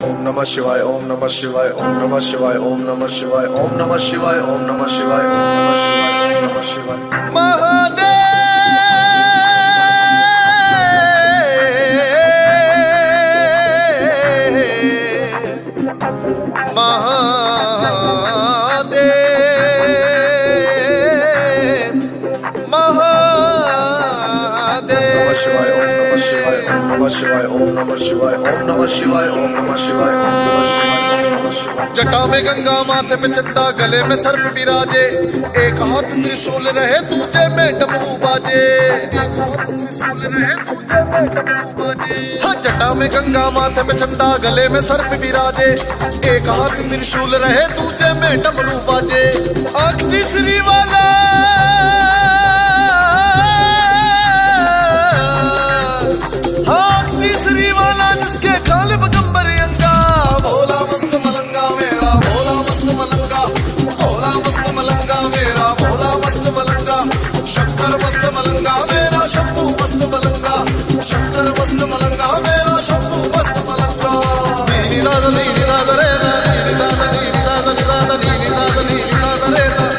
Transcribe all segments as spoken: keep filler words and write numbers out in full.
ओम नमः शिवाय ओम नमः शिवाय ओम नमः शिवाय ओम नमः शिवाय ओम नमः शिवाय ओम नमः शिवाय ओम नमः शिवाय ओम नमः शिवाय महादेव शिवाय ओम नमः शिवाय ओम नमः शिवाय ओम नमः शिवाय ओम नमः शिवाय ओम नमः शिवाय। जटा में गंगा माथे पे चंदा गले में सर्प विराजे, एक हाथ त्रिशूल रहे दूजे में डमरू बाजे, एक हाथ त्रिशूल रहे दूजे में डमरू बाजे। हाँ जटा में गंगा माथे पे चंदा गले में सर्प विराजे, एक हाथ त्रिशूल रहे दूजे में डमरू बाजे। आँख तीसरी वाला तीसरी वाला जिसके काले बगंबर अंगा, भोला मस्त मलंगा मेरा भोला मस्त मलंगा, भोला मस्त मलंगा मेरा भोला मस्त मलंगा। शंकर मस्त मलंगा मेरा शंभू मस्त मलंगा, शंकर मस्त मलंगा मेरा शंभू मस्त मलंगा। नीनी साजा नीनी साजा रे सा, नीनी साजा नीनी साजा नी साजा नीनी साजा नीनी साजा रे सा।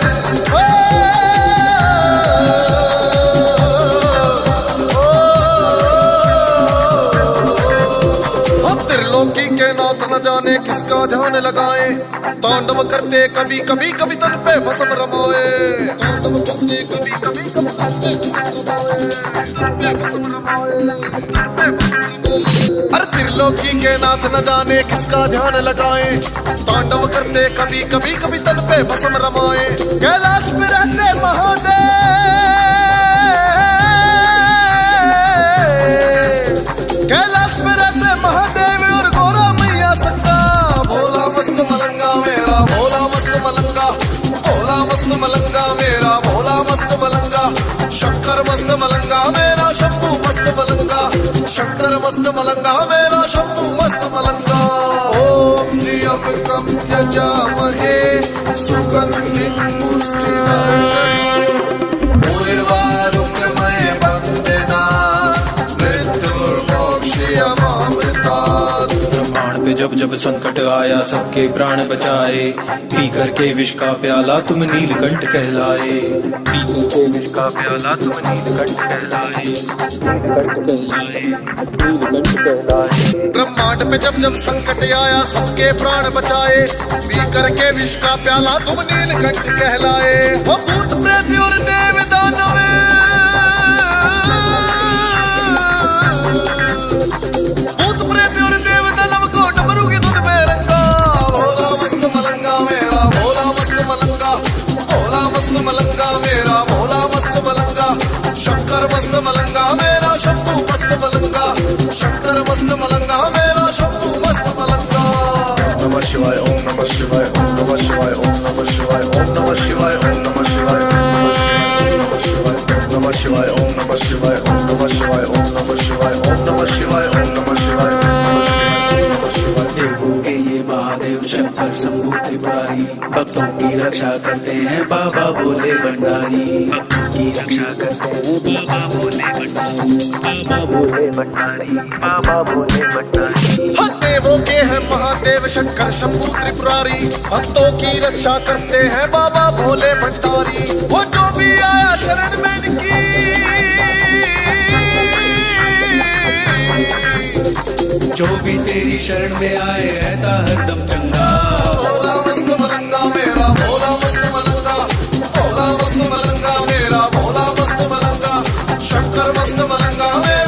के नाथ न जाने किसका ध्यान लगाए, तांडव करते कभी कभी कभी तन पे भस्म रमाए, तांडव करते कभी कभी कभी तन पे भस्म रमाए, तन पे भस्म रमाए, तन पे भस्म रमाए। अरे त्रिलोकी के नाथ न जाने किसका ध्यान लगाए, तांडव करते कभी कभी कभी तन पे भस्म रमाए। कैलाश में रहते महादेव, कैलाश में रहते महादेव और गोरा मैया संगा, भोला मस्त मलंगा मेरा भोला मस्त मलंगा, भोला मस्त मलंगा मेरा भोला मस्त मलंगा। शंकर मस्त मलंगा मेरा शंभू मस्त मलंगा, शंकर मस्त मलंगा मेरा शंभू मस्त मलंगा। ओम त्र्यंबकं यजामहे सुगंधिं पुष्टिवर्धनम् उर्वारुकमय वंदना ब्रह्मांड पे जब जब संकट आया सबके प्राण बचाए, पी करके विष का प्याला तुम नीलकंठ कहलाए, पी करके विष का प्याला तुम नीलकंठ कहलाए, नीलकंठ कहलाए, नीलकंठ कहलाए। ब्रह्मांड पे जब जब संकट आया सबके प्राण बचाए, पी करके विष का प्याला तुम नीलकंठ कहलाए। वो भूत प्रेत और देव दानव भूत प्रेत और देव दानव को डमरू की धुन में रंगा, भोला मस्त मलंगा मेरा भोला मस्त मलंगा, भोला मस्त मलंगा मेरा भोला मस्त मलंगा। शंकर मस्त मलंगा मेरा शंभू मस्त मलंगा, शंकर मस्त मलंगा मेरा शंभू मस्त मलंगा। ओम नमः शिवाय ओम नमः शिवाय ओम नमः शिवाय ओम नमः शिवाय ओम नमः शिवाय ओम नमः शिवाय ओम नमः शिवाय ओम नमः शिवाय ओम नमः शिवाय ओम नमः शिवाय ओम नमः शिवाय ओम नमः शिवाय ओम नमः शिवाय। देवों के ये महादेव शंकर शंभू त्रिपुरारी, भक्तों की रक्षा करते हैं बाबा भोले भंडारी, भक्तों की रक्षा करते हैं बाबा भोले भंडारी, बाबा भोले भंडारी, बाबा भोले भंडारी। देवों के हैं महादेव शंकर शंभू त्रिपुरारी, भक्तों की रक्षा करते हैं बाबा भोले भंडारी। वो जो भी आया शरण में इनकी, जो भी तेरी शरण में आए रहता हरदम चंगा, भोला मस्त मलंगा मेरा भोला मस्त मलंगा, भोला मस्त मलंगा मेरा भोला मस्त मलंगा। शंकर मस्त मलंगा मेरा